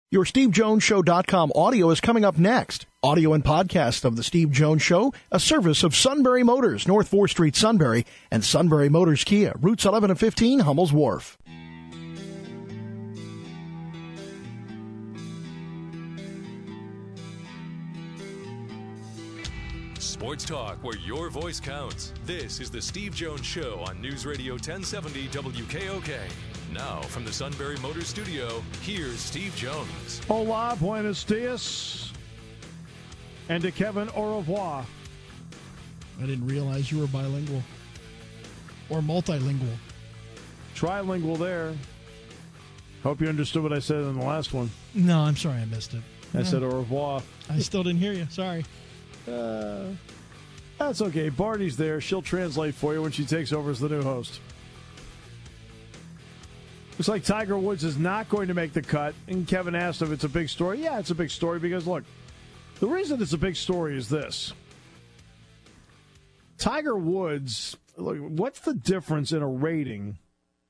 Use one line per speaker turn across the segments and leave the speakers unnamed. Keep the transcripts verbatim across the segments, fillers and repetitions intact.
Your Steve Jones Show dot com audio is coming up next. Audio and podcast of The Steve Jones Show, a service of Sunbury Motors, North fourth Street, Sunbury, and Sunbury Motors Kia, routes eleven and fifteen, Hummel's Wharf.
Sports talk where your voice counts. This is The Steve Jones Show on News Radio ten seventy W K O K. Now, from the Sunbury Motors Studio, here's Steve Jones.
Hola, buenos dias. And to Kevin, au revoir.
I didn't realize you were bilingual. Or multilingual.
Trilingual there. Hope you understood what I said in the last one.
No, I'm sorry I missed it.
I
no.
said au revoir.
I still didn't hear you. Sorry.
Uh, that's okay. Barney's there. She'll translate for you when she takes over as the new host. Looks like Tiger Woods is not going to make the cut. And Kevin asked if it's a big story. Yeah, it's a big story because, look, the reason it's a big story is this. Tiger Woods, look, what's the difference in a rating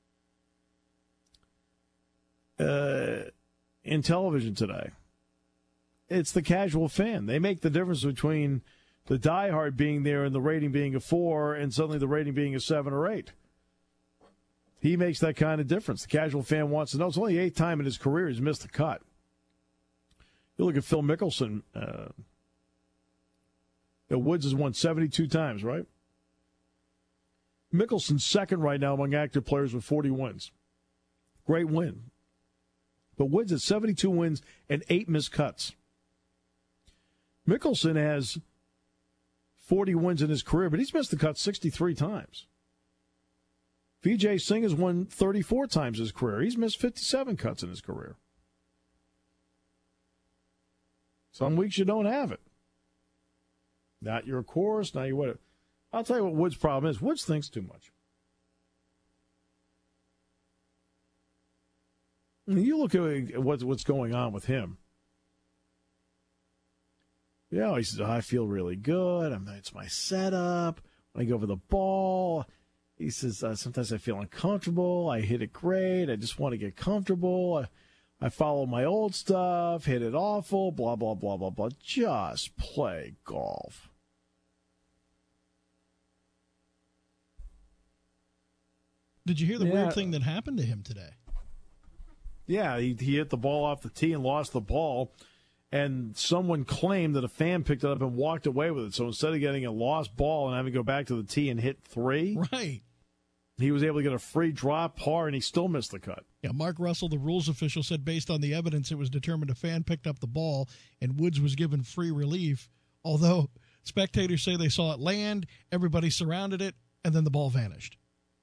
uh, in television today? It's the casual fan. They make the difference between the diehard being there and the rating being a four and suddenly the rating being a seven or eight. He makes that kind of difference. The casual fan wants to know. It's only the eighth time in his career he's missed the cut. You look at Phil Mickelson. Uh, Woods has won seventy-two times, right? Mickelson's second right now among active players with forty wins. Great win. But Woods has seventy-two wins and eight missed cuts. Mickelson has forty wins in his career, but he's missed the cut sixty-three times. Vijay Singh has won thirty-four times in his career. He's missed fifty-seven cuts in his career. Some weeks you don't have it. Not your course, not your whatever. I'll tell you what Woods' problem is. Woods thinks too much. You look at what's, what's going on with him. Yeah, he says, I feel really good. I'm, it's my setup. When I go over the ball, he says, uh, sometimes I feel uncomfortable. I hit it great. I just want to get comfortable. I, I follow my old stuff, hit it awful, blah, blah, blah, blah, blah. Just play golf.
Did you hear the
yeah.
weird thing that happened to him today?
Yeah, he, he hit the ball off the tee and lost the ball, and someone claimed that a fan picked it up and walked away with it. So instead of getting a lost ball and having to go back to the tee and hit three,
right,
he was able to get a free drop par, and he still missed the cut.
Yeah, Mark Russell, the rules official, said based on the evidence, it was determined a fan picked up the ball, and Woods was given free relief, although spectators say they saw it land, everybody surrounded it, and then the ball vanished.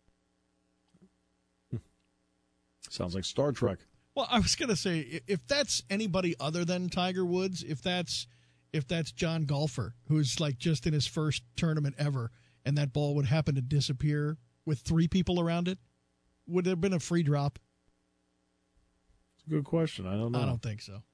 Sounds like Star Trek.
Well, I was going to say, if that's anybody other than Tiger Woods, if that's if that's John Golfer, who's like just in his first tournament ever, and that ball would happen to disappear with three people around it, would there have been a free drop?
It's a good question. I don't know.
I don't think so.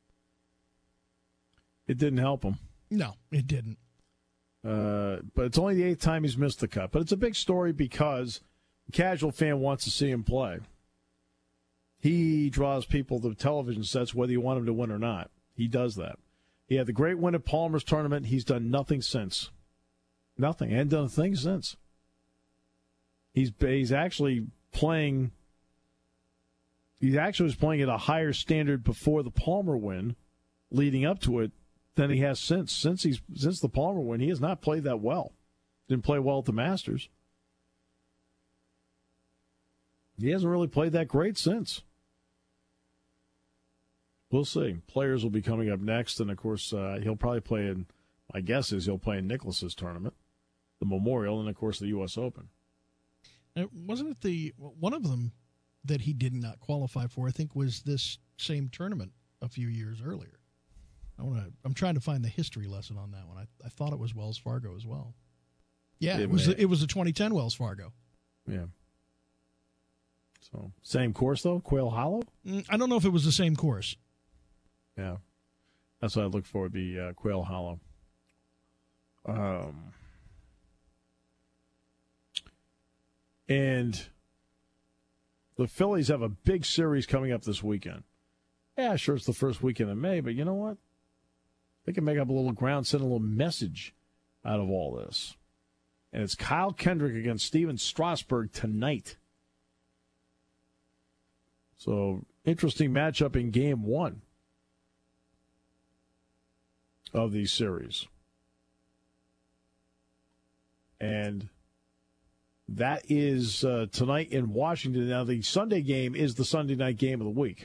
It didn't help him.
No, it didn't.
Uh, but it's only the eighth time he's missed the cut. But it's a big story because the casual fan wants to see him play. He draws people to television sets whether you want him to win or not. He does that. He had the great win at Palmer's tournament. He's done nothing since. Nothing. And done a thing since. He's he's actually playing. He actually was playing at a higher standard before the Palmer win, leading up to it, than he has since. Since he's since the Palmer win, he has not played that well. Didn't play well at the Masters. He hasn't really played that great since. We'll see. Players will be coming up next, and of course, uh, he'll probably play in. My guess is he'll play in Nicklaus's tournament, the Memorial, and of course the U S Open.
Now, wasn't it the one of them that he did not qualify for? I think was this same tournament a few years earlier. I want to. I'm trying to find the history lesson on that one. I, I thought it was Wells Fargo as well. Yeah, it, it was. It was the twenty ten Wells Fargo.
Yeah. So same course though, Quail Hollow.
Mm, I don't know if it was the same course.
Yeah, that's what I look for. The uh, Quail Hollow. Um, and the Phillies have a big series coming up this weekend. Yeah, sure, it's the first weekend of May, but you know what? They can make up a little ground, send a little message out of all this. And it's Kyle Kendrick against Steven Strasburg tonight. So, interesting matchup in game one of these series. And that is uh, tonight in Washington. Now, the Sunday game is the Sunday night game of the week.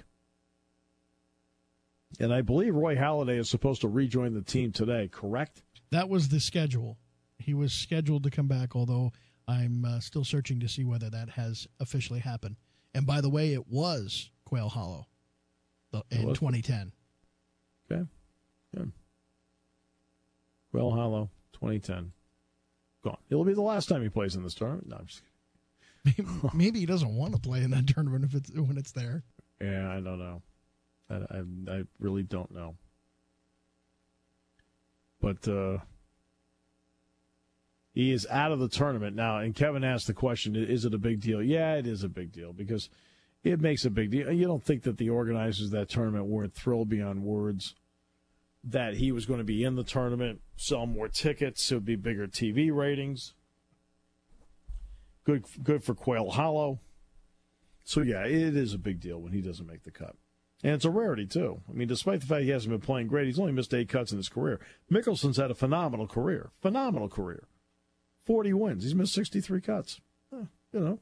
And I believe Roy Halladay is supposed to rejoin the team today, correct?
That was the schedule. He was scheduled to come back, although I'm uh, still searching to see whether that has officially happened. And by the way, it was Quail Hollow in twenty ten.
Okay. Good. Quail Hollow, twenty ten. Gone. It'll be the last time he plays in this tournament. No, I'm just
kidding. Maybe, maybe he doesn't want to play in that tournament if it's when it's there.
Yeah, I don't know. I, I, I really don't know. But uh, he is out of the tournament now. And Kevin asked the question, is it a big deal? Yeah, it is a big deal because it makes a big deal. You don't think that the organizers of that tournament weren't thrilled beyond words that he was going to be in the tournament, sell more tickets, it would be bigger T V ratings. Good, good for Quail Hollow. So, yeah, it is a big deal when he doesn't make the cut. And it's a rarity, too. I mean, despite the fact he hasn't been playing great, he's only missed eight cuts in his career. Mickelson's had a phenomenal career. Phenomenal career. forty wins. He's missed sixty-three cuts. Huh, you know.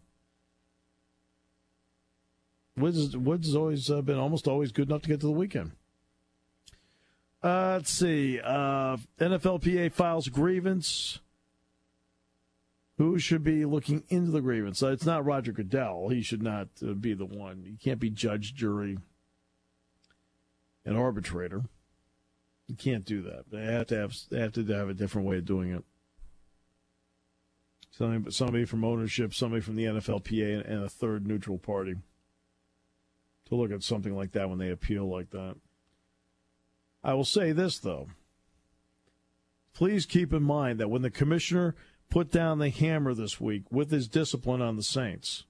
Woods, Woods has always uh, been almost always good enough to get to the weekend. Uh, let's see. Uh, N F L P A files grievance. Who should be looking into the grievance? Uh, it's not Roger Goodell. He should not uh, be the one. He can't be judge, jury, and arbitrator. You can't do that. They have to have they have to have a different way of doing it. Somebody, somebody from ownership, somebody from the N F L P A, and a third neutral party to look at something like that when they appeal like that. I will say this, though. Please keep in mind that when the commissioner put down the hammer this week with his discipline on the Saints,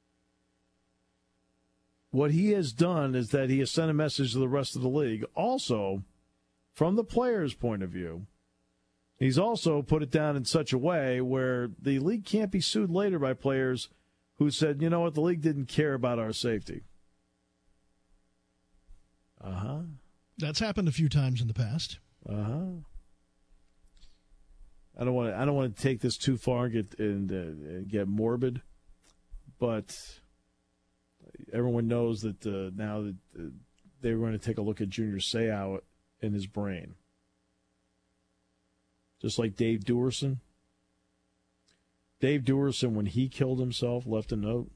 what he has done is that he has sent a message to the rest of the league. Also, from the players' point of view, he's also put it down in such a way where the league can't be sued later by players who said, you know what, the league didn't care about our safety. Uh-huh.
That's happened a few times in the past.
Uh-huh. I don't want to. I don't want to take this too far and get and, uh, and get morbid, but everyone knows that uh, now that uh, they're going to take a look at Junior Seau in his brain, just like Dave Duerson. Dave Duerson, when he killed himself, left a note,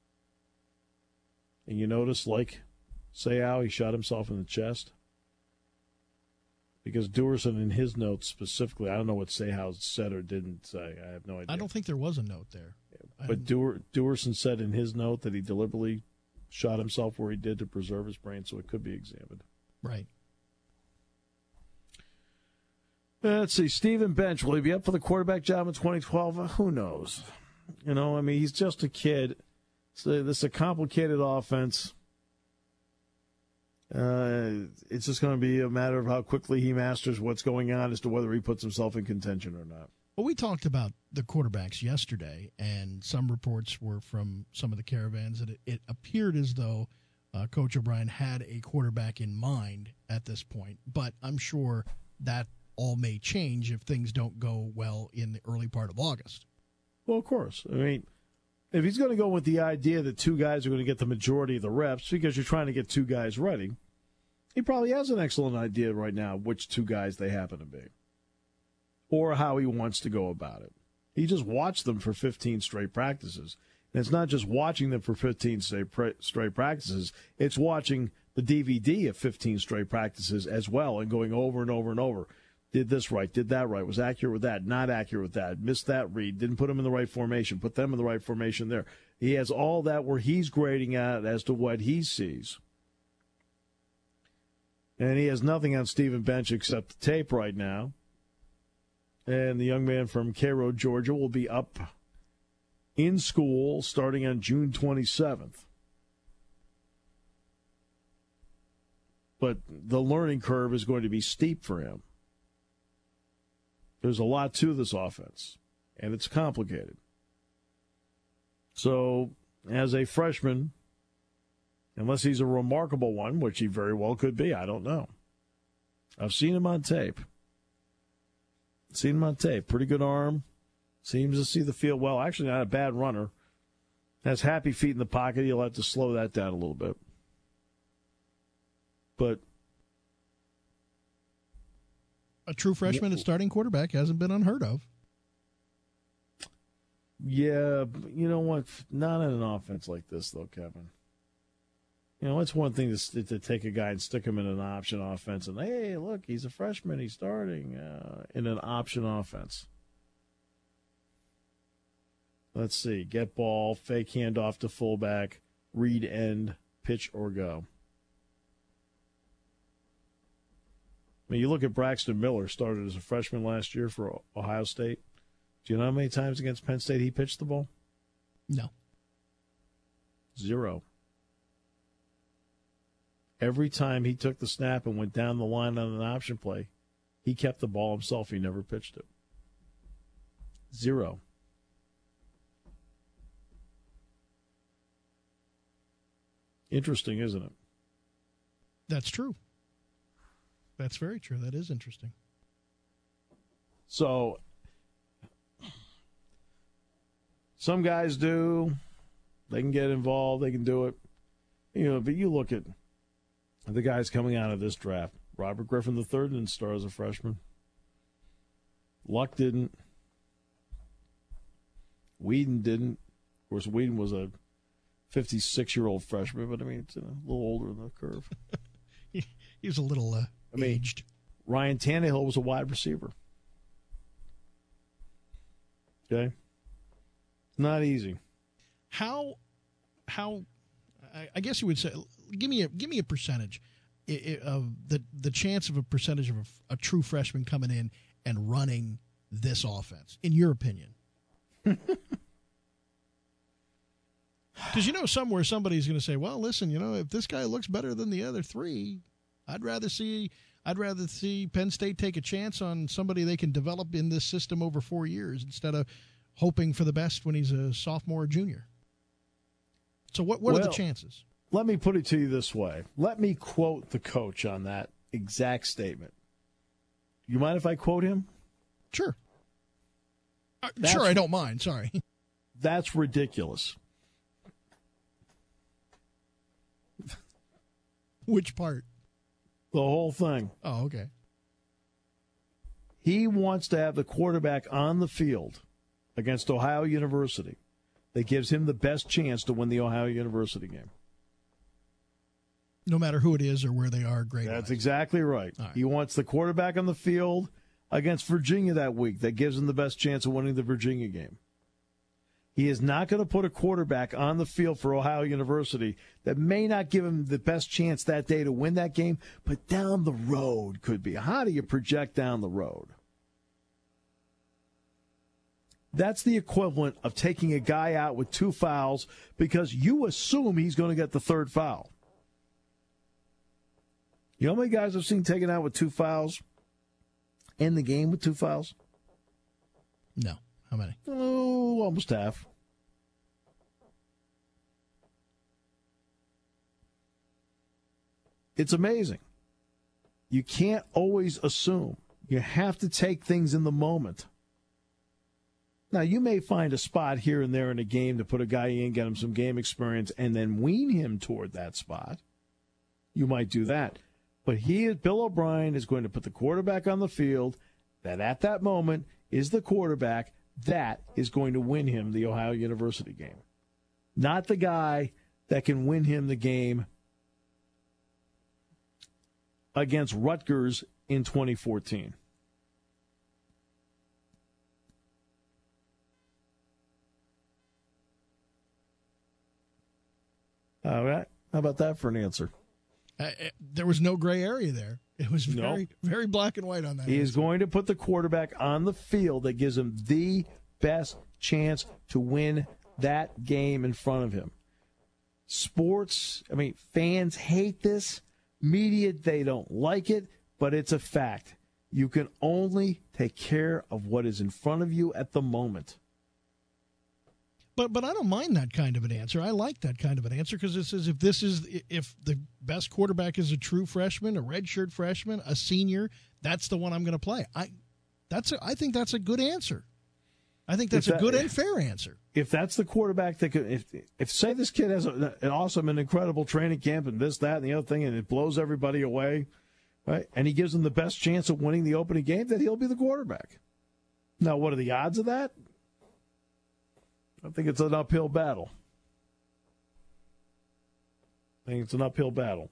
and you notice, like Seau, he shot himself in the chest. Because Duerson, in his notes specifically, I don't know what Seau said or didn't say. I have no idea.
I don't think there was a note there.
Yeah, but Duer, Duerson said in his note that he deliberately shot himself where he did to preserve his brain, so it could be examined.
Right.
Uh, let's see. Stephen Bench, will he be up for the quarterback job in twenty twelve? Uh, who knows? You know, I mean, he's just a kid. So this is a complicated offense. Uh, it's just going to be a matter of how quickly he masters what's going on as to whether he puts himself in contention or not.
Well, we talked about the quarterbacks yesterday, and some reports were from some of the caravans that it, it appeared as though uh, Coach O'Brien had a quarterback in mind at this point. But I'm sure that all may change if things don't go well in the early part of August.
Well, of course. I mean, if he's going to go with the idea that two guys are going to get the majority of the reps because you're trying to get two guys ready, he probably has an excellent idea right now which two guys they happen to be or how he wants to go about it. He just watched them for fifteen straight practices. And it's not just watching them for fifteen straight practices. It's watching the D V D of fifteen straight practices as well and going over and over and over. Did this right, did that right, was accurate with that, not accurate with that, missed that read, didn't put them in the right formation, put them in the right formation there. He has all that where he's grading at as to what he sees. And he has nothing on Stephen Bench except the tape right now. And the young man from Cairo, Georgia, will be up in school starting on June twenty-seventh. but the learning curve is going to be steep for him. There's a lot to this offense, and it's complicated. So, as a freshman, unless he's a remarkable one, which he very well could be, I don't know. I've seen him on tape. Seen him on tape. Pretty good arm. Seems to see the field well. Actually, not a bad runner. Has happy feet in the pocket. He'll have to slow that down a little bit. But
a true freshman at starting quarterback hasn't been unheard of.
Yeah, you know what? Not in an offense like this, though, Kevin. You know, it's one thing to, to take a guy and stick him in an option offense and, hey, look, he's a freshman, he's starting uh, in an option offense. Let's see. Get ball, fake handoff to fullback, read end, pitch or go. I mean, you look at Braxton Miller, started as a freshman last year for Ohio State. Do you know how many times against Penn State he pitched the ball?
No.
Zero. Every time he took the snap and went down the line on an option play, he kept the ball himself. He never pitched it. Zero. Interesting, isn't it?
That's true. That's very true. That is interesting.
So, some guys do. They can get involved. They can do it. You know, but you look at the guys coming out of this draft. Robert Griffin the third didn't start as a freshman. Luck didn't. Whedon didn't. Of course, Whedon was a fifty-six-year-old freshman, but, I mean, it's a little older than the curve.
he, he was a little uh,
I mean,
aged.
Ryan Tannehill was a wide receiver. Okay? Not easy.
How, how, I, I guess you would say, give me a give me a percentage of the the chance of a percentage of a, a true freshman coming in and running this offense, in your opinion. Because you know somewhere somebody's going to say, well, listen, you know, if this guy looks better than the other three, I'd rather see I'd rather see Penn State take a chance on somebody they can develop in this system over four years instead of hoping for the best when he's a sophomore or junior. So what, what well, are the chances?
Let me put it to you this way. Let me quote the coach on that exact statement. You mind if I quote him?
Sure. Uh, sure, I don't mind. Sorry.
That's ridiculous.
Which part?
The whole thing.
Oh, okay.
He wants to have the quarterback on the field against Ohio University that gives him the best chance to win the Ohio University game.
No matter who it is or where they are, great.
That's exactly right.
right.
He wants the quarterback on the field against Virginia that week that gives him the best chance of winning the Virginia game. He is not going to put a quarterback on the field for Ohio University that may not give him the best chance that day to win that game, but down the road could be. How do you project down the road? That's the equivalent of taking a guy out with two fouls because you assume he's going to get the third foul. You know how many guys I've seen taken out with two fouls? In the game with two fouls?
No. How many?
Oh, almost half. It's amazing. You can't always assume. You have to take things in the moment. Now, you may find a spot here and there in a game to put a guy in, get him some game experience, and then wean him toward that spot. You might do that. But he, Bill O'Brien, is going to put the quarterback on the field that at that moment is the quarterback that is going to win him the Ohio University game. Not the guy that can win him the game against Rutgers in twenty fourteen. All right. How about that for an answer?
Uh, there was no gray area there. It was very,
nope.
very black and white on that.
He
answer.
is going to put the quarterback on the field that gives him the best chance to win that game in front of him. Sports, I mean, fans hate this, Media, they don't like it, but it's a fact. You can only take care of what is in front of you at the moment.
But but I don't mind that kind of an answer. I like that kind of an answer because it says if this is if the best quarterback is a true freshman, a redshirt freshman, a senior, that's the one I'm going to play. I that's a, I think that's a good answer. I think that's that, a good and fair answer.
If that's the quarterback that could, if if say this kid has a, an awesome and incredible training camp and this, that, and the other thing, and it blows everybody away, right? And he gives them the best chance of winning the opening game, then he'll be the quarterback. Now, what are the odds of that? I think it's an uphill battle. I think it's an uphill battle.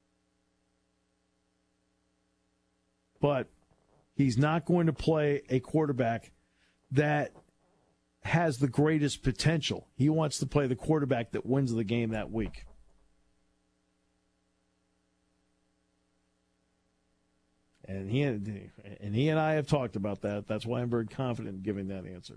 But he's not going to play a quarterback that has the greatest potential. He wants to play the quarterback that wins the game that week. And he and, and he and I have talked about that. That's why I'm very confident in giving that answer.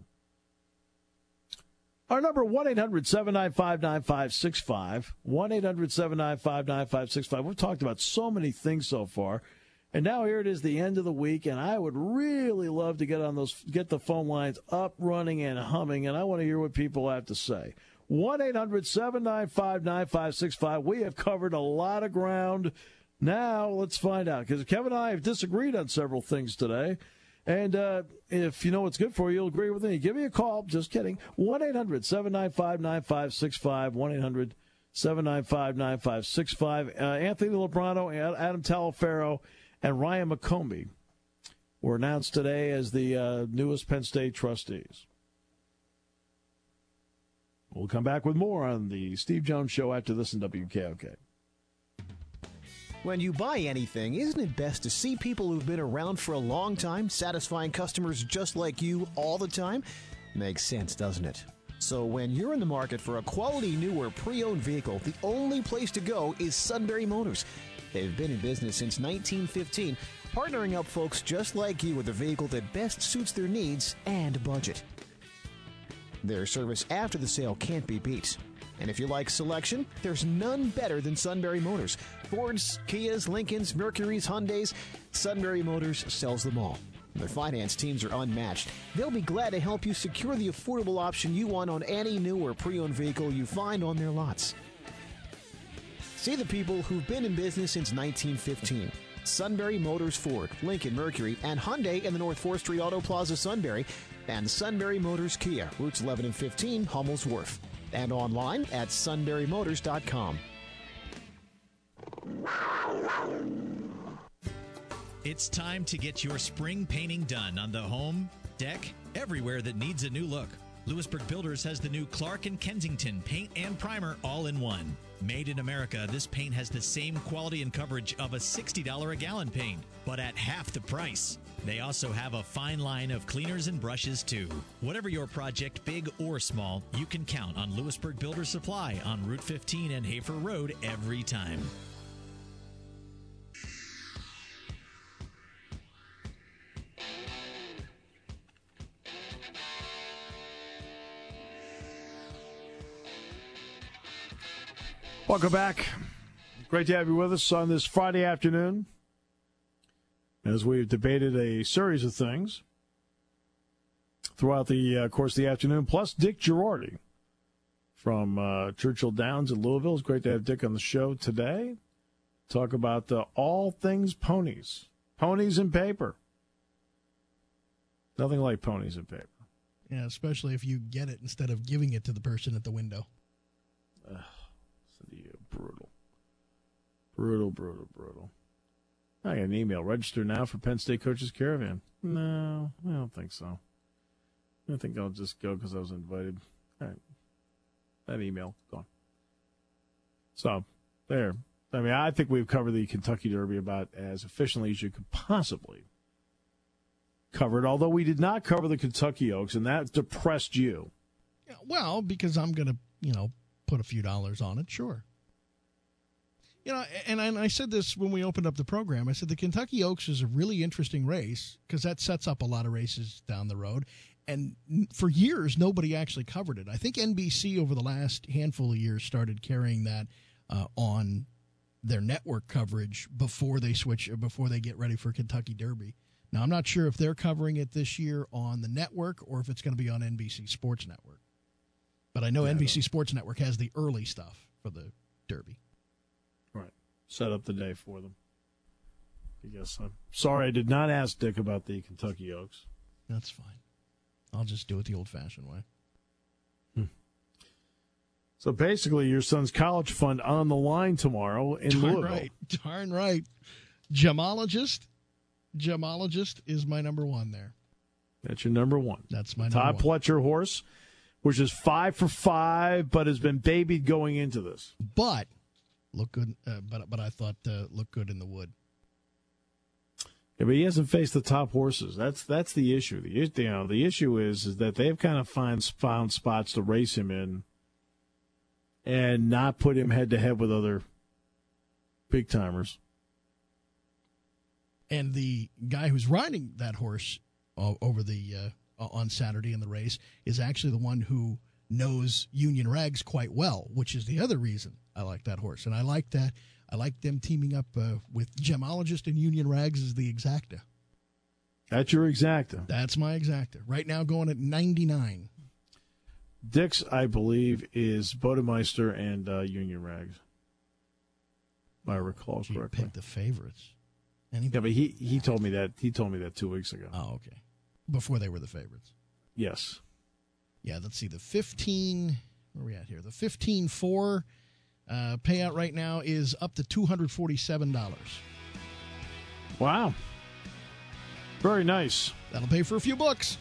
Our number, one eight hundred seven nine five nine five six five. one eight hundred seven nine five nine five six five. We've talked about so many things so far. And now here it is, the end of the week, and I would really love to get on those, get the phone lines up, running, and humming, and I want to hear what people have to say. one eight hundred seven nine five nine five six five. We have covered a lot of ground. Now let's find out, because Kevin and I have disagreed on several things today. And uh, if you know what's good for you, you'll agree with me. Give me a call. Just kidding. one eight hundred seven nine five nine five six five. one eight hundred seven nine five nine five six five. Uh, Anthony Lebrano, Adam Talaferro, and Ryan McCombie were announced today as the uh, newest Penn State trustees. We'll come back with more on the Steve Jones Show after this in W K O K.
When you buy anything, isn't it best to see people who've been around for a long time, satisfying customers just like you all the time? Makes sense, doesn't it? So when you're in the market for a quality new or pre-owned vehicle, the only place to go is Sunbury Motors. They've been in business since nineteen fifteen, partnering up folks just like you with a vehicle that best suits their needs and budget. Their service after the sale can't be beat. And if you like selection, there's none better than Sunbury Motors. Fords, Kias, Lincolns, Mercurys, Hyundais, Sunbury Motors sells them all. Their finance teams are unmatched. They'll be glad to help you secure the affordable option you want on any new or pre-owned vehicle you find on their lots. See the people who've been in business since nineteen fifteen. Sunbury Motors Ford, Lincoln Mercury, and Hyundai in the North fourth Street Auto Plaza, Sunbury, and Sunbury Motors Kia, routes eleven and fifteen, Hummel's Wharf. And online at sunbury motors dot com.
It's time to get your spring painting done on the home, deck, everywhere that needs a new look. Lewisburg Builders has the new Clark and Kensington paint and primer all in one. Made in America, this paint has the same quality and coverage of a sixty dollars a gallon paint, but at half the price. They also have a fine line of cleaners and brushes, too. Whatever your project, big or small, you can count on Lewisburg Builder Supply on Route fifteen and Hafer Road every time.
Welcome back. Great to have you with us on this Friday afternoon as we've debated a series of things throughout the uh, course of the afternoon, plus Dick Girardi from uh, Churchill Downs in Louisville. It's great to have Dick on the show today. Talk about uh, all things ponies. Ponies and paper. Nothing like ponies and paper.
Yeah, especially if you get it instead of giving it to the person at the window.
Ugh, listen to you. Brutal. Brutal, brutal, brutal. I got an email. Register now for Penn State Coaches Caravan. No, I don't think so. I think I'll just go because I was invited. All right. That email, gone. So, there. I mean, I think we've covered the Kentucky Derby about as efficiently as you could possibly cover it, although we did not cover the Kentucky Oaks, and that depressed you.
Yeah, well, because I'm going to, you know, put a few dollars on it, sure. You know, and I, and I said this when we opened up the program. I said the Kentucky Oaks is a really interesting race because that sets up a lot of races down the road. And for years, nobody actually covered it. I think N B C over the last handful of years started carrying that uh, on their network coverage before they switch before they get ready for Kentucky Derby. Now, I'm not sure if they're covering it this year on the network or if it's going to be on N B C Sports Network. But I know yeah, N B C Sports Network has the early stuff for the Derby.
Right. Set up the day for them. I guess I'm sorry I did not ask Dick about the Kentucky Oaks.
That's fine. I'll just do it the old-fashioned way.
Hmm. So basically, your son's college fund on the line tomorrow in
Darn
Louisville.
Right. Darn right. Gemologist. Gemologist is my number one there.
That's your number one.
That's my
Todd
number one.
Pletcher horse, which is five for five, but has been babied going into this.
But look good. Uh, but but I thought uh, looked good in the wood.
Yeah, but he hasn't faced the top horses. That's that's the issue. The you know the issue is is that they've kind of find, found spots to race him in, and not put him head to head with other big timers.
And the guy who's riding that horse uh, over the uh, on Saturday in the race is actually the one who knows Union Rags quite well, which is the other reason I like that horse. And I like that. I like them teaming up uh, with Gemologist and Union Rags as the exacta.
That's your exacta.
That's my exacta. Right now going at ninety-nine.
Dick's, I believe, is Bodemeister and uh, Union Rags. If I recall
You
correctly.
picked the favorites. Anybody?
Yeah, but he, he told me that he told me that two weeks ago.
Oh, okay. Before they were the favorites.
Yes.
Yeah, let's see. The fifteen, where are we at here? The fifteen four uh, payout right now is up to two hundred forty-seven dollars.
Wow. Very nice.
That'll pay for a few books.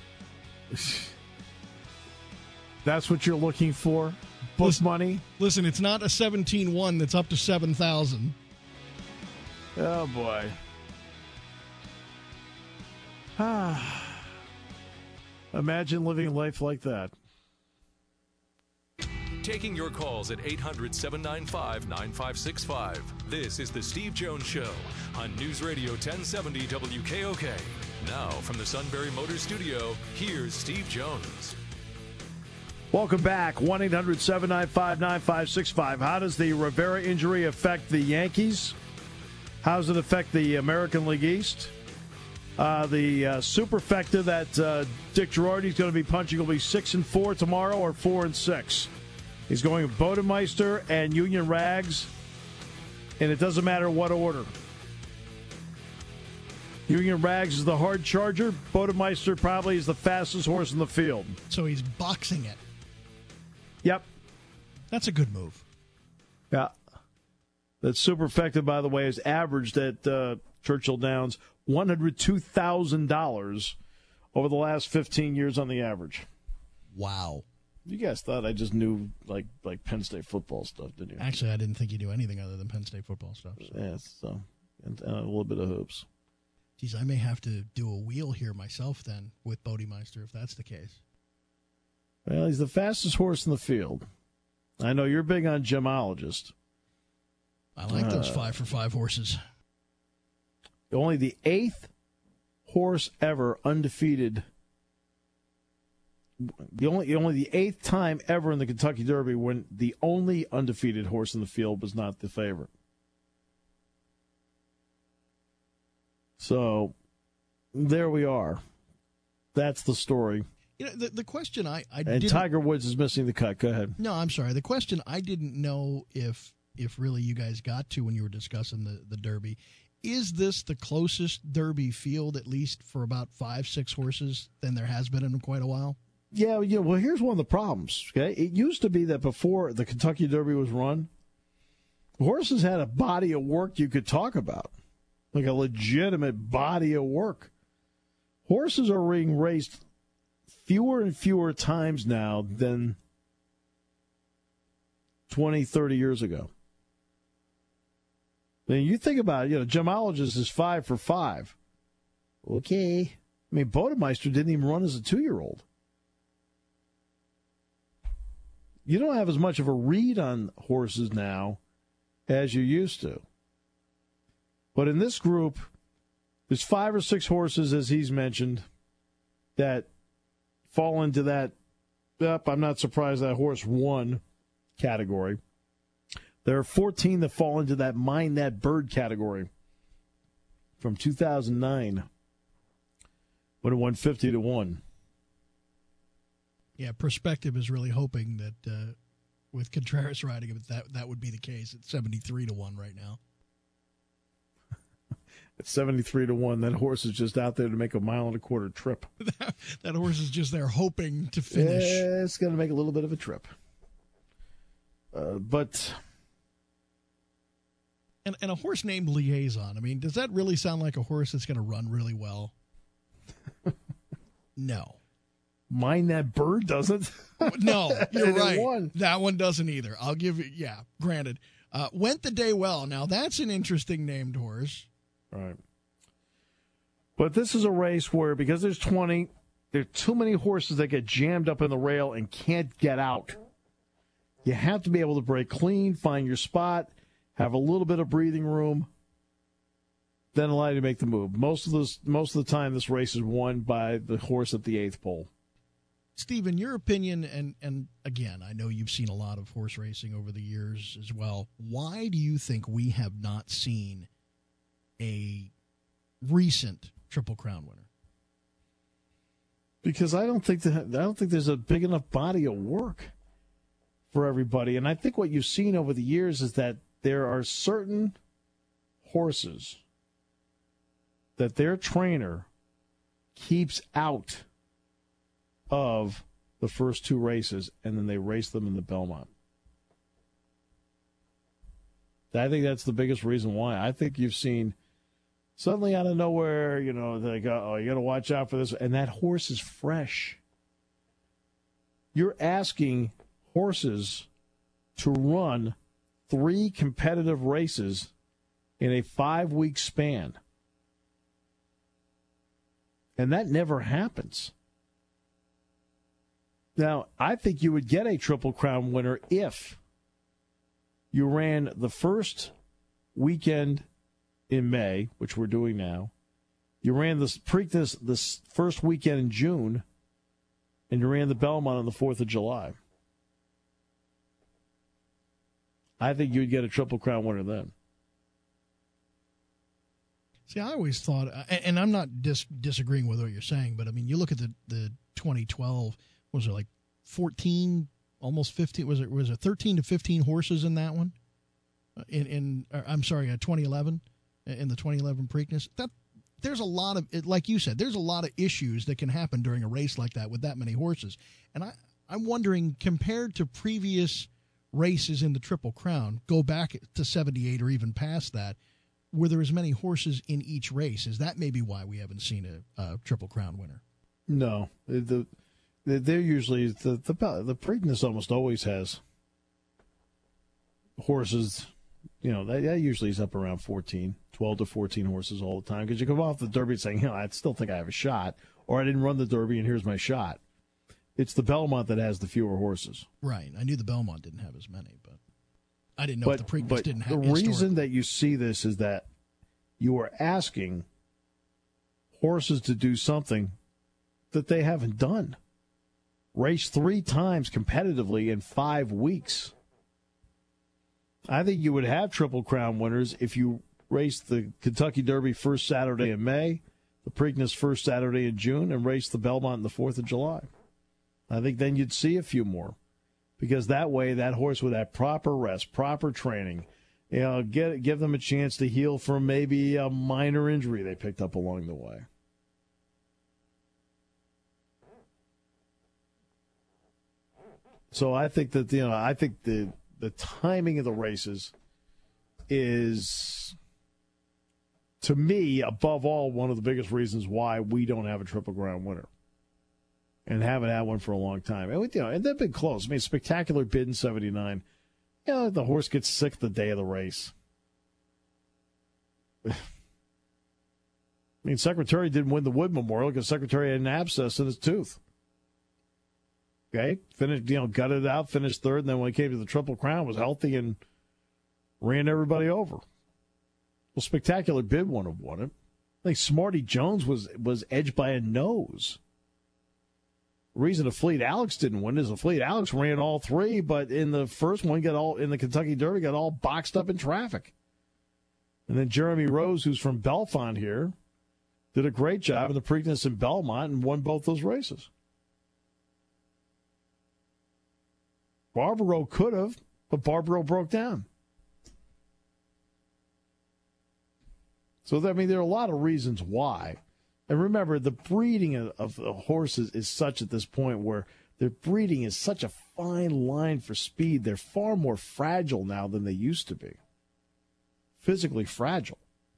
That's what you're looking for? Book
listen,
money?
Listen, it's not a seventeen one that's up to seven thousand.
Oh, boy. Ah. Imagine living a life like that.
Taking your calls at eight hundred, seven nine five, nine five six five. This is the Steve Jones Show on News Radio ten seventy W K O K. Now, from the Sunbury Motors Studio, here's Steve Jones.
Welcome back. one eight hundred, seven nine five, nine five six five. How does the Rivera injury affect the Yankees? How does it affect the American League East? Uh, the uh, superfecta that uh, Dick Girardi's going to be punching will be six and four tomorrow, or four and six. He's going with Bodemeister and Union Rags, and it doesn't matter what order. Union Rags is the hard charger. Bodemeister probably is the fastest horse in the field.
So he's boxing it.
Yep.
That's a good move.
Yeah. That superfecta, by the way, is averaged at uh, Churchill Downs one hundred two thousand dollars over the last fifteen years on the average.
Wow.
You guys thought I just knew like like Penn State football stuff, didn't you?
Actually, I didn't think you knew anything other than Penn State football stuff. So.
Yes, so and, and a little bit of hoops.
Geez, I may have to do a wheel here myself then with Bodemeister if that's the case.
Well, he's the fastest horse in the field. I know you're big on Gemologist.
I like
uh,
those five for five horses.
Only the eighth horse ever undefeated. The only only the eighth time ever in the Kentucky Derby when the only undefeated horse in the field was not the favorite. So there we are. That's the story.
You know, the, the question I, I
and
didn't...
Tiger Woods is missing the cut. Go ahead.
No, I'm sorry. The question I didn't know if if really you guys got to when you were discussing the, the Derby, is this the closest Derby field, at least for about five, six horses, than there has been in quite a while?
Yeah, yeah. Well, here's one of the problems. Okay, it used to be that before the Kentucky Derby was run, horses had a body of work you could talk about, like a legitimate body of work. Horses are being raced fewer and fewer times now than twenty, thirty years ago. I mean, you think about it, you know, Gemologist is five for five. Okay. I mean, Bodemeister didn't even run as a two-year-old. You don't have as much of a read on horses now as you used to. But in this group, there's five or six horses, as he's mentioned, that fall into that, yep, I'm not surprised that horse won category. There are fourteen that fall into that Mind That Bird category from two thousand nine when it won fifty to one.
Yeah, Perspective is really hoping that uh, with Contreras riding it, that that would be the case. It's seventy-three to one right now.
It's seventy-three to one. That horse is just out there to make a mile and a quarter trip.
that, that horse is just there hoping to finish.
Yeah, it's going to make a little bit of a trip. Uh, but...
And, and a horse named Liaison, I mean, does that really sound like a horse that's going to run really well? No.
Mind That Bird doesn't?
No, you're right.
Won.
That one doesn't either. I'll give you, yeah, granted. Uh, Went the Day Well. Now, that's an interesting named horse.
Right. But this is a race where, because there's twenty, there are too many horses that get jammed up in the rail and can't get out. You have to be able to break clean, find your spot, have a little bit of breathing room, then allow you to make the move. Most of this, most of the time, this race is won by the horse at the eighth pole.
Steve, in your opinion, and, and again, I know you've seen a lot of horse racing over the years as well, why do you think we have not seen a recent Triple Crown winner?
Because I don't think that I don't think there's a big enough body of work for everybody. And I think what you've seen over the years is that there are certain horses that their trainer keeps out of the first two races, and then they race them in the Belmont. I think that's the biggest reason why. I think you've seen suddenly out of nowhere, you know, they go, oh, you got to watch out for this. And that horse is fresh. You're asking horses to run three competitive races in a five-week span. And that never happens. Now, I think you would get a Triple Crown winner if you ran the first weekend in May, which we're doing now. You ran the Preakness this first weekend in June, and you ran the Belmont on the fourth of July. I think you'd get a Triple Crown winner then.
See, I always thought, and I'm not dis- disagreeing with what you're saying, but I mean, you look at the, the twenty twelve, what was it, like fourteen, almost fifteen, was it was it thirteen to fifteen horses in that one? In, in I'm sorry, uh, twenty eleven, in the twenty eleven Preakness. That, there's a lot of, like you said, there's a lot of issues that can happen during a race like that with that many horses. And I, I'm wondering, compared to previous races in the Triple Crown, go back to seventy-eight or even past that, were there as many horses in each race? Is that maybe why we haven't seen a, a Triple Crown winner?
No. The, the, they're usually, the, the, the Preakness almost always has horses, you know, that, that usually is up around fourteen, twelve to fourteen horses all the time. Because you come off the Derby saying, you know, I still think I have a shot, or I didn't run the Derby and here's my shot. It's the Belmont that has the fewer horses.
Right. I knew the Belmont didn't have as many, but I didn't know
but,
if the Preakness
but
didn't have.
The reason that you see this is that you are asking horses to do something that they haven't done. Race three times competitively in five weeks. I think you would have Triple Crown winners if you raced the Kentucky Derby first Saturday in May, the Preakness first Saturday in June, and raced the Belmont on the fourth of July. I think then you'd see a few more. Because that way, that horse would have proper rest, proper training, you know, get give them a chance to heal from maybe a minor injury they picked up along the way. So I think that, you know, I think the the timing of the races is, to me, above all, one of the biggest reasons why we don't have a Triple Crown winner. And haven't had one for a long time. And, you know, and they've been close. I mean, Spectacular bid in seventy-nine. You know, the horse gets sick the day of the race. I mean, Secretary didn't win the Wood Memorial because Secretary had an abscess in his tooth. Okay? Finished, you know, gutted it out, finished third, and then when he came to the Triple Crown, was healthy and ran everybody over. Well, Spectacular bid wouldn't have won it. I think Smarty Jones was was edged by a nose. The reason the Fleet Alex didn't win is the Fleet Alex ran all three, but in the first one, got all in the Kentucky Derby, got all boxed up in traffic. And then Jeremy Rose, who's from Bellefonte here, did a great job in the Preakness in Belmont and won both those races. Barbaro could have, but Barbaro broke down. So, I mean, there are a lot of reasons why. And remember, the breeding of, of the horses is such at this point where their breeding is such a fine line for speed. They're far more fragile now than they used to be. Physically fragile.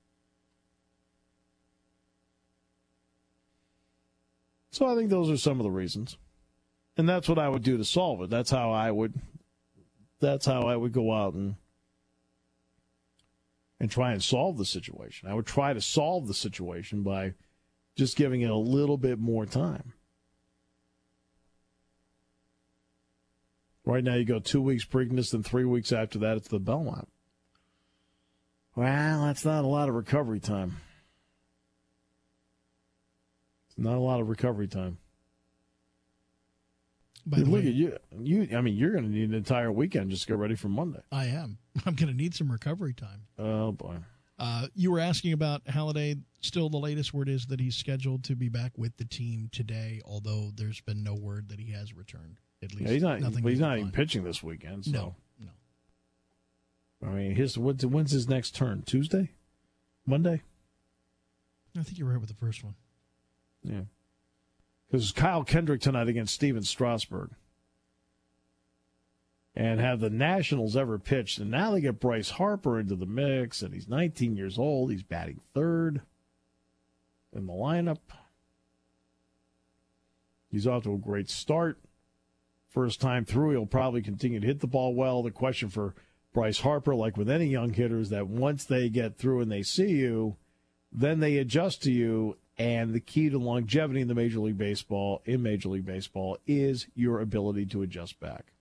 So I think those are some of the reasons. And that's what I would do to solve it. That's how I would that's how I would go out and and try and solve the situation. I would try to solve the situation by just giving it a little bit more time. Right now you go two weeks Preakness, and three weeks after that it's the Belmont. Well, that's not a lot of recovery time. Not a lot of recovery time.
By the
Look
way,
at you. You, I mean, you're going to need an entire weekend just to get ready for Monday.
I am. I'm going to need some recovery time.
Oh, boy.
Uh, you were asking about Halladay. Still, the latest word is that he's scheduled to be back with the team today, although there's been no word that he has returned. At least
Yeah, he's not.
nothing
But he's
we can
not even
find.
pitching this weekend. So.
No, no.
I mean, his when's, when's his next turn? Tuesday, Monday.
I think you're right with the first one.
Yeah. Because Kyle Kendrick tonight against Steven Strasburg. And have the Nationals ever pitched? And now they get Bryce Harper into the mix, and he's nineteen years old. He's batting third in the lineup. He's off to a great start. First time through, he'll probably continue to hit the ball well. The question for Bryce Harper, like with any young hitter, is that once they get through and they see you, then they adjust to you. And the key to longevity in the Major League Baseball, in Major League Baseball, is your ability to adjust back.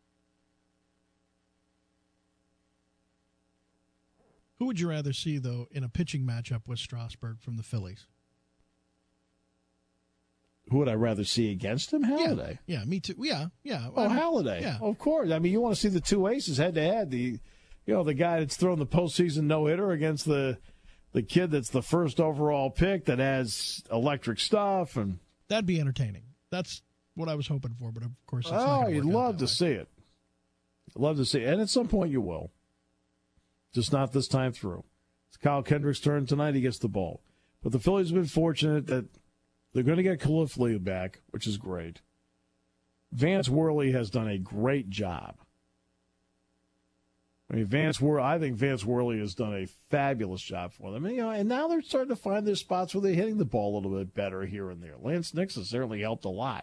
Who would you rather see, though, in a pitching matchup with Strasburg from the Phillies?
Who would I rather see against him? Halladay.
Yeah, yeah, me too. Yeah, yeah.
Oh,
Um,
Halladay.
Yeah.
Of course. I mean, you want to see the two aces head to head. The, you know, the guy that's thrown the postseason no hitter against the the kid that's the first overall pick that has electric stuff, and
That'd be entertaining. That's what I was hoping for, but of course, it's not
oh,
gonna
you'd
work out
love
that
to
way.
see it. Love to see it, and at some point you will. Just not this time through. It's Kyle Kendrick's turn tonight. He gets the ball, but the Phillies have been fortunate that they're going to get Califley back, which is great. Vance Worley has done a great job. I mean, Vance Worley, I think Vance Worley has done a fabulous job for them. And, you know, and now they're starting to find their spots where they're hitting the ball a little bit better here and there. Lance Nix has certainly helped a lot.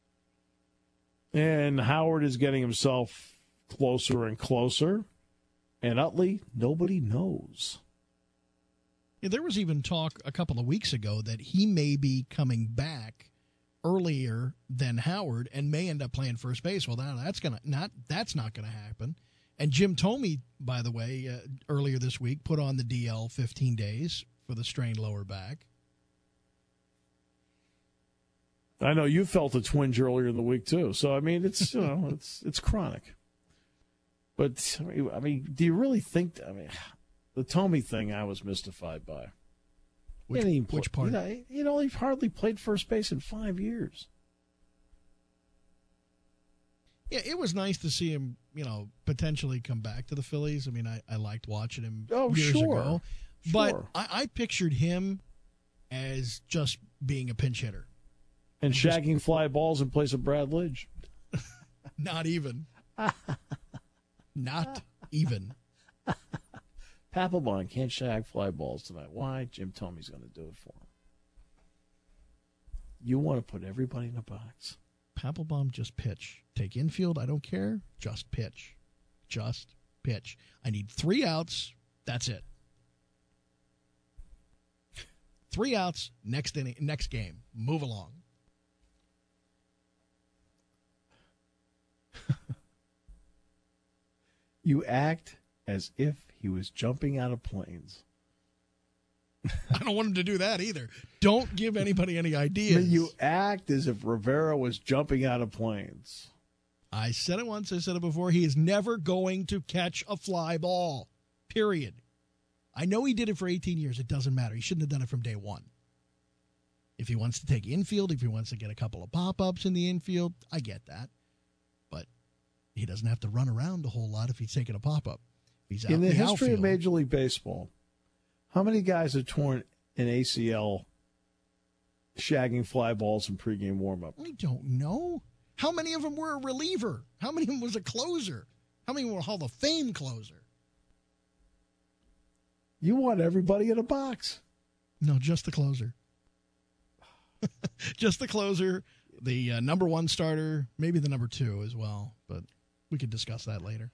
And Howard is getting himself closer and closer. And Utley, nobody knows.
Yeah, there was even talk a couple of weeks ago that he may be coming back earlier than Howard and may end up playing first base. Well, now that's gonna not that's not going to happen. And Jim Thome, by the way, uh, earlier this week put on the D L fifteen days for the strained lower back.
I know you felt a twinge earlier in the week too. So I mean, it's you know, it's it's chronic. But I mean, do you really think? I mean, the Thome thing, I was mystified by.
Which,
He didn't
which
play-
part?
You know, you know, he hardly played first base in five years.
Yeah, it was nice to see him, you know, potentially come back to the Phillies. I mean, I, I liked watching him
Oh,
years
sure.
ago. But
Sure.
I, I pictured him as just being a pinch hitter.
And shagging fly balls in place of Brad Lidge.
Not even. Not even.
Papelbon can't shag fly balls tonight. Why? Jim Thome's going to do it for him. You want to put everybody in a box.
Papelbon, just pitch. Take infield, I don't care. Just pitch. Just pitch. I need three outs. That's it. Three outs, next inning, next game. Move along.
You act as if he was jumping out of planes.
I don't want him to do that either. Don't give anybody any ideas.
I mean, you act as if Rivera was jumping out of planes.
I said it once. I said it before. He is never going to catch a fly ball, period. I know he did it for eighteen years. It doesn't matter. He shouldn't have done it from day one. If he wants to take infield, if he wants to get a couple of pop-ups in the infield, I get that. But he doesn't have to run around a whole lot if he's taking a pop-up. He's out
in the,
in the
history
outfield.
of Major League Baseball, how many guys have torn an A C L shagging fly balls in pregame warm-up?
I don't know. How many of them were a reliever? How many of them was a closer? How many were a Hall of Fame closer?
You want everybody in a box.
No, just the closer. Just the closer, the uh, number one starter, maybe the number two as well, but we could discuss that later.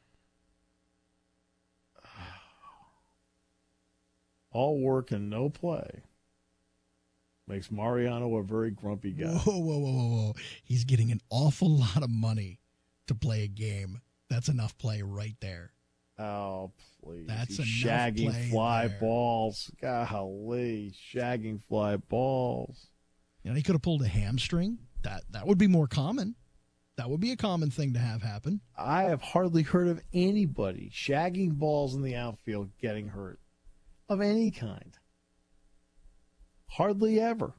All work and no play makes Mariano a very grumpy guy.
Whoa, whoa, whoa, whoa, whoa. He's getting an awful lot of money to play a game. That's enough play right there.
Oh, please.
That's
He's
enough
shagging
play
fly
there.
balls. Golly, shagging fly balls.
You know, he could have pulled a hamstring. That that would be more common. That would be a common thing to have happen.
I have hardly heard of anybody shagging balls in the outfield getting hurt of any kind. Hardly ever.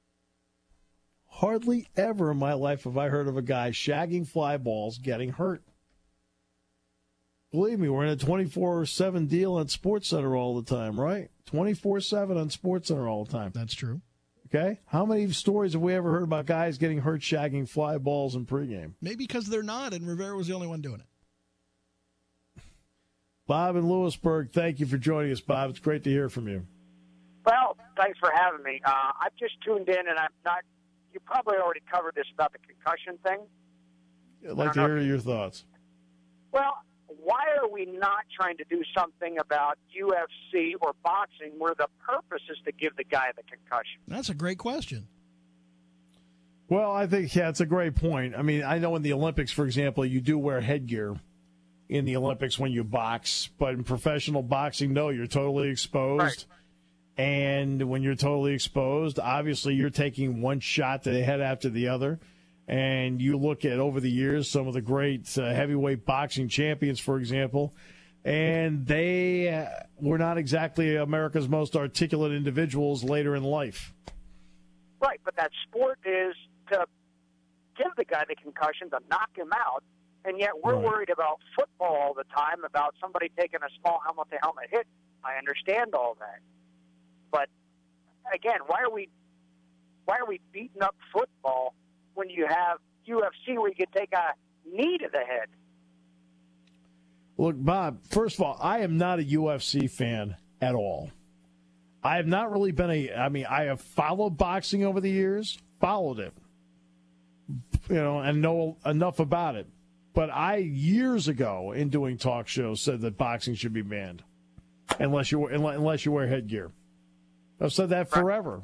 Hardly ever in my life have I heard of a guy shagging fly balls getting hurt. Believe me, we're in a twenty-four seven deal on SportsCenter all the time, right? twenty-four seven on SportsCenter all the time.
That's true.
Okay? How many stories have we ever heard about guys getting hurt shagging fly balls in pregame?
Maybe because they're not, and Rivera was the only one doing it.
Bob in Lewisburg, thank you for joining us, Bob. It's great to hear from you.
Well, thanks for having me. Uh, I've just tuned in, and I'm not – you probably already covered this about the concussion thing.
I'd like to hear your thoughts.
Well, why are we not trying to do something about U F C or boxing where the purpose is to give the guy the concussion?
That's a great question.
Well, I think, yeah, it's a great point. I mean, I know in the Olympics, for example, you do wear headgear in the Olympics when you box, but in professional boxing, no, you're totally exposed.
Right.
And when you're totally exposed, obviously you're taking one shot to the head after the other. And you look at, over the years, some of the great uh, heavyweight boxing champions, for example, and they uh, were not exactly America's most articulate individuals later in life.
Right, but that sport is to give the guy the concussion, to knock him out, and yet we're
Right.
worried about football all the time, about somebody taking a small helmet-to-helmet hit. I understand all that. But, again, why are we why are we beating up football when you have U F C where you can take a knee to the head?
Look, Bob, first of all, I am not a U F C fan at all. I have not really been a, I mean, I have followed boxing over the years, followed it, you know, and know enough about it. But I, years ago, in doing talk shows, said that boxing should be banned unless you, unless you wear headgear. I've said that forever.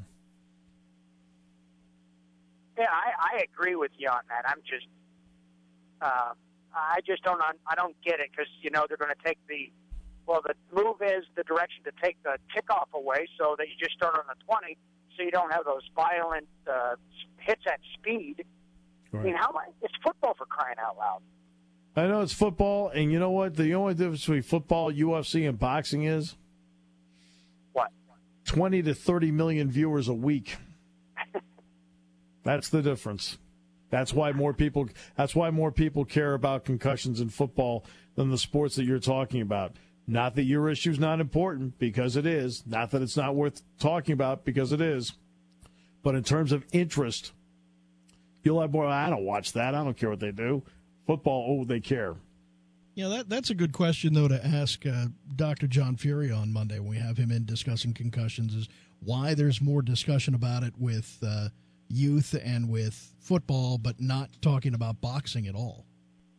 Yeah, I, I agree with you on that. I'm just, uh, I just don't, I don't get it because, you know, they're going to take the, well, the move is the direction to take the kickoff away so that you just start on the twenty so you don't have those violent uh, hits at speed.
Right.
I mean, how it's football for crying out loud.
I know it's football, and you know what? The only difference between football, U F C, and boxing is
What?
twenty to thirty million viewers a week. That's the difference. That's why more people. That's why more people care about concussions in football than the sports that you're talking about. Not that your issue's not important, because it is. Not that it's not worth talking about, because it is. But in terms of interest, you'll have more. I don't watch that. I don't care what they do. Football, oh, they care.
Yeah, that that's a good question, though, to ask uh, Doctor John Fury on Monday when we have him in discussing concussions, is why there's more discussion about it with uh, youth and with football, but not talking about boxing at all.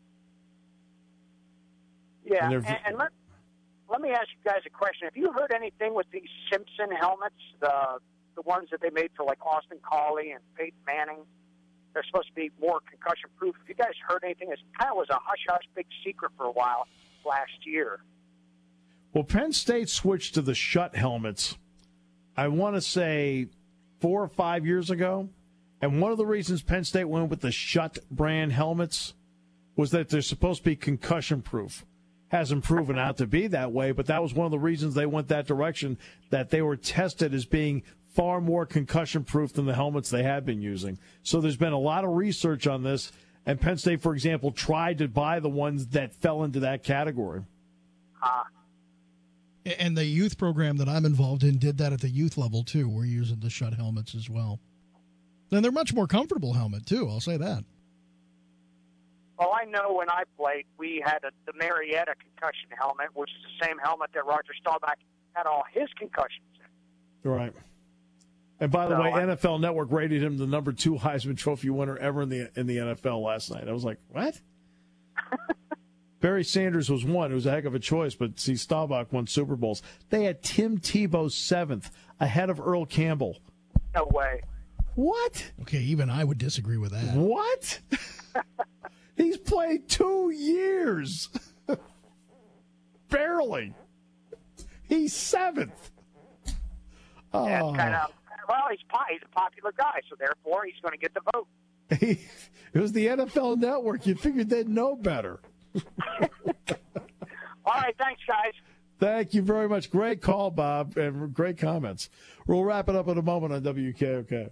Yeah,
And
and,
they're-
and let, let me ask you guys a question. Have you heard anything with these Simpson helmets, the the ones that they made for, like, Austin Collie and Peyton Manning? They're supposed to be more concussion-proof. Have you guys heard anything? It kind of was a hush-hush big secret for a while last year.
Well, Penn State switched to the Schutt helmets I want to say, four or five years ago. And one of the reasons Penn State went with the Schutt brand helmets was that they're supposed to be concussion-proof. Hasn't proven out to be that way, but that was one of the reasons they went that direction, that they were tested as being far more concussion-proof than the helmets they had been using. So there's been a lot of research on this, and Penn State, for example, tried to buy the ones that fell into that category.
Uh,
And the youth program that I'm involved in did that at the youth level, too. We're using the Schutt helmets as well. And they're much more comfortable helmet, too. I'll say that.
well, I know when I played, we had a, the Marietta concussion helmet, which is the same helmet that Roger Staubach had all his concussions in.
Right. And by the
So
way,
I-
N F L Network rated him the number two Heisman Trophy winner ever in the in the N F L last night. I was like, what? Barry Sanders was one. It was a heck of a choice, but see, Staubach won Super Bowls. They had Tim Tebow seventh, ahead of Earl Campbell.
No way.
What?
Okay, even I would disagree with that.
What? He's played two years. Barely. He's seventh. Oh.
And kind of, well, he's po- he's a popular guy, so therefore he's going to get the vote.
He, it was the N F L Network. You figured they'd know better.
All right, thanks, guys.
Thank you very much. Great call, Bob, and great comments. We'll wrap it up in a moment on W K O K.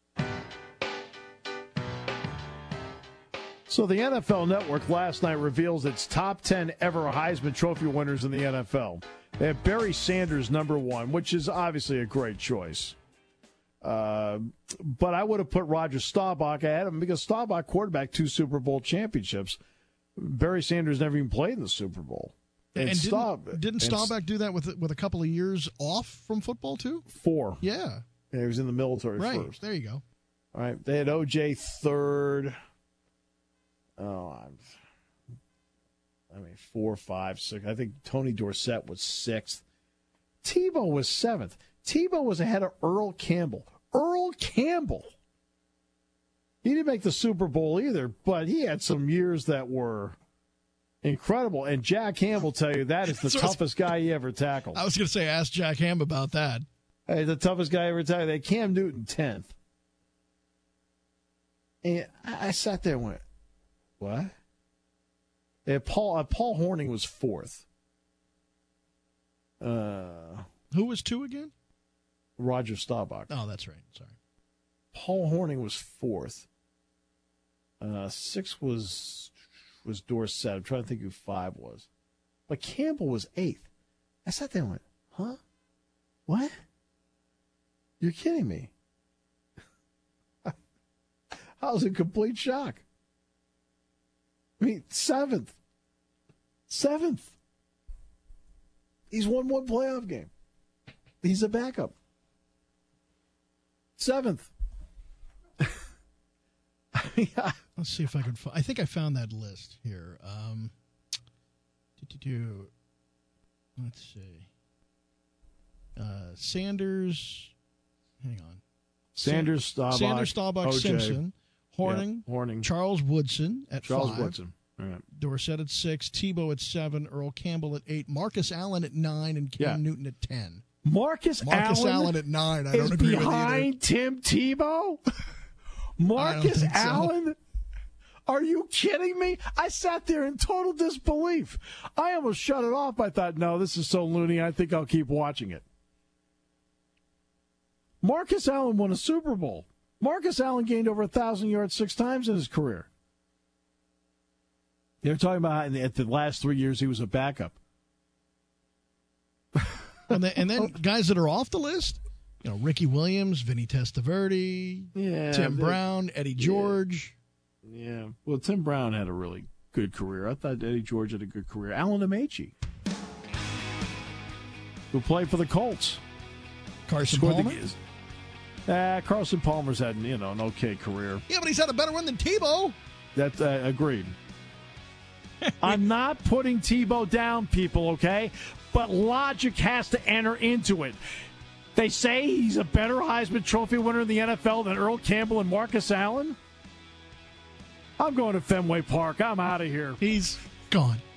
So the N F L Network last night reveals its top ten ever Heisman Trophy winners in the N F L. They have Barry Sanders number one, which is obviously a great choice. Uh, but I would have put Roger Staubach ahead of him because Staubach quarterbacked two Super Bowl championships. Barry Sanders never even played in the Super Bowl.
And, and
Staub-
didn't, didn't
and
Staubach do that with with a couple of years off from football, too?
Four.
Yeah.
Yeah, he was in the military
Right.
first.
There you go.
All right. They had O J third. Oh, I'm, I mean, four, five, six. I think Tony Dorsett was sixth. Tebow was seventh. Tebow was ahead of Earl Campbell. Earl Campbell. He didn't make the Super Bowl either, but he had some years that were incredible. And Jack Ham will tell you that is the
So
toughest guy he ever tackled.
I was going to say, ask Jack Ham about that.
Hey, the toughest guy ever tackled. They had Cam Newton tenth. And I, I sat there and went, what? Yeah, Paul uh, Paul Horning was fourth. Uh,
Who was two again?
Roger Staubach.
Oh, that's right. Sorry.
Paul Horning was fourth. Uh, six was was Dorsett. I'm trying to think who five was. But Campbell was eighth. I sat there and went, huh? What? You're kidding me. I was in complete shock. I mean, seventh. Seventh. He's won one playoff game. He's a backup. Seventh. I mean, I,
Let's see if I can find. I think I found that list here. Um, do-do-do. Let's see. Uh, Sanders. Hang on.
Sanders, Staubach,
Sanders, Staubach,
O J.
Simpson, Horning,
Yep, Horning,
Charles Woodson at
Charles
five.
Woodson. All right.
Dorsett at six, Tebow at seven, Earl Campbell at eight, Marcus Allen at nine, and Cam
Yeah.
Newton at ten.
Marcus,
Marcus
Allen,
Allen at nine. I
is
don't agree
behind
with
Tim Tebow. Marcus
think so.
Allen. Are you kidding me? I sat there in total disbelief. I almost shut it off. I thought, no, this is so loony. I think I'll keep watching it. Marcus Allen won a Super Bowl. Marcus Allen gained over a thousand yards six times in his career. They're talking about in the, at the last three years he was a backup.
And then, and then guys that are off the list, you know, Ricky Williams, Vinny Testaverde,
Yeah,
Tim
they-
Brown, Eddie George.
Yeah. Well, Tim Brown had a really good career. I thought Eddie George had a good career. Alan Ameche, who played for the Colts.
Carson
Scored
Palmer.
The, uh, Carson Palmer's had, you know, an okay career.
Yeah, but he's had a better one than Tebow.
That uh, agreed. I'm not putting Tebow down, people, okay? But logic has to enter into it. They say he's a better Heisman Trophy winner in the N F L than Earl Campbell and Marcus Allen? I'm going to Fenway Park. I'm out of here.
He's gone.